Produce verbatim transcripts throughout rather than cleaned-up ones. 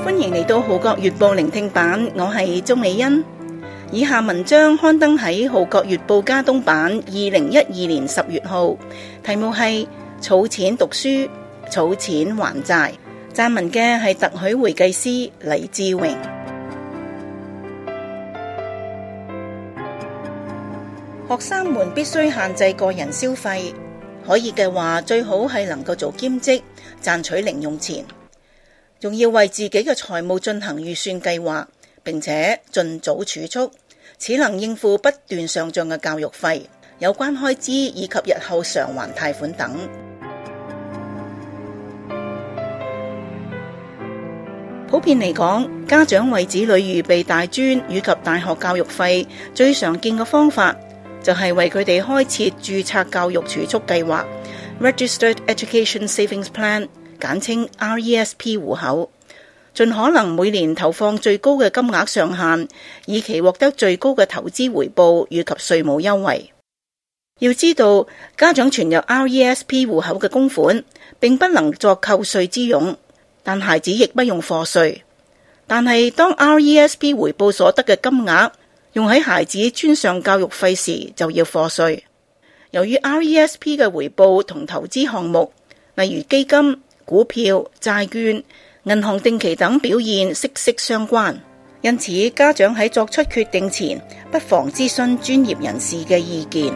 歡迎嚟到《號角月報》聆聽版，我係鍾美欣。以下文章刊登喺《號角月報》加東版二零一二年十月號，題目係儲錢讀書，儲錢還債。撰文嘅係特許會計師黎志榮。學生們必須限制個人消費，可以嘅話最好係能夠做兼職，賺取零用錢。仲要為自己嘅財務進行預算計劃，並且盡早儲蓄，此能應付不斷上漲嘅教育費、有關開支以及日後償還貸款等。普遍嚟講，家長為子女預備大專以及大學教育費，最常見嘅方法就係為佢哋開設註冊教育儲蓄計劃 （Registered Education Savings Plan）。簡稱 R E S P 戶口，盡可能每年投放最高嘅金額上限，以期獲得最高嘅投資回報以及稅務優惠。要知道，家長存入 R E S P 戶口嘅供款，並不能作扣稅之用，但孩子亦不用課稅。但係當 R E S P 回報所得嘅金額用喺孩子專上教育費時，就要課稅。由於 R E S P 嘅回報同投資項目，例如基金、股票、債券、銀行定期等表現息息相關，因此家長喺作出決定前，不妨諮詢專業人士嘅意見。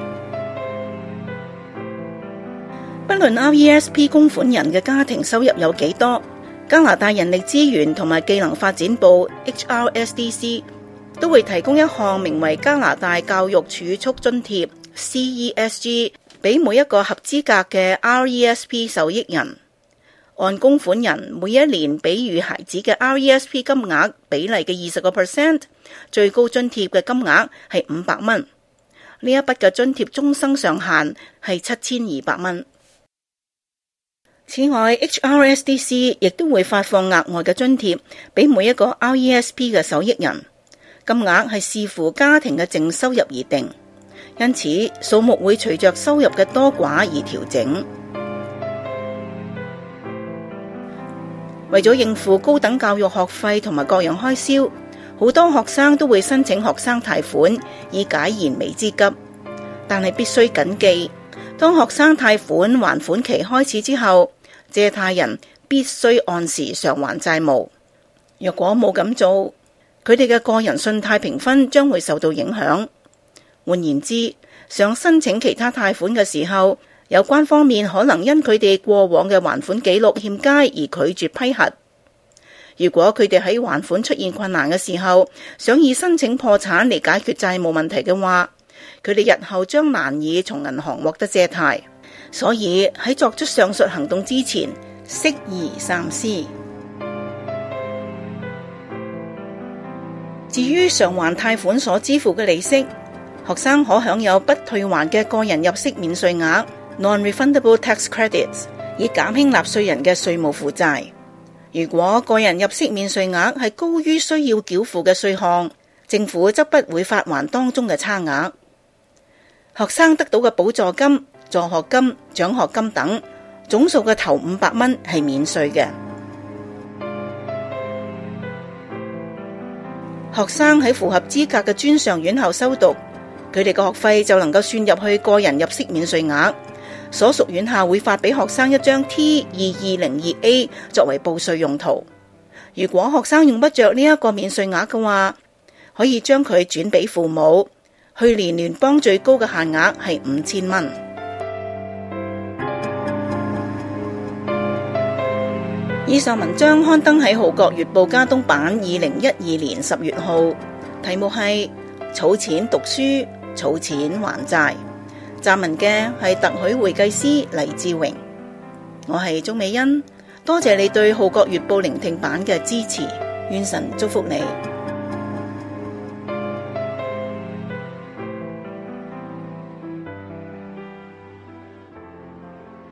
不論 R E S P 供款人嘅家庭收入有幾多，加拿大人力資源同埋技能發展部 H R S D C 都會提供一項名為加拿大教育儲蓄津貼 C E S G 俾每一個合資格嘅 R E S P 受益人。按供款人每一年俾予孩子嘅 R E S P 金額比例嘅二十個 percent， 最高津貼嘅金額係五百蚊。呢一筆嘅津貼終生上限係七千二百蚊。此外 ，H R S D C 亦都會發放額外嘅津貼俾每一個 R E S P 嘅受益人，金額係視乎家庭嘅淨收入而定，因此數目會隨着收入嘅多寡而調整。為咗應付高等教育學費同埋各樣開銷，好多學生都會申請學生貸款以解燃眉之急。但係必須謹記，當學生貸款還款期開始之後，借貸人必須按時償還債務。若果冇咁做，佢哋嘅個人信貸評分將會受到影響。換言之，想申請其他貸款嘅時候，有關方面可能因佢哋過往嘅還款記錄欠佳而拒絕批核。如果佢哋喺還款出現困難嘅時候，想以申請破產嚟解決債務問題嘅話，佢哋日後將難以從銀行獲得借貸。所以喺作出上述行動之前，適宜三思。至於償還貸款所支付嘅利息，學生可享有不退還嘅個人入息免稅額 Non-refundable tax credits， 以減輕納稅人嘅稅務負債。如果個人入息免稅額係高於需要繳付嘅稅項，政府則不會發還當中嘅差額。學生得到嘅補助金、助學金、獎學金等，總數嘅頭五百蚊係免稅嘅。學生喺符合資格嘅專上院校修讀，佢哋嘅學費就能夠算入去個人入息免稅額。所屬院校會發俾學生一張 T 二二零二 A 作為報稅用途。如果學生用不着呢一個免稅額嘅話，可以將佢轉俾父母。去年聯邦最高嘅限額係五千蚊。以上文章刊登喺《號角月報》加東版二零一二年十月號，題目係儲錢讀書，儲錢還債。撰文嘅係特許會計師黎志榮。我係鍾美欣，多謝你對《號角月報》聆聽版嘅支持，願神祝福你。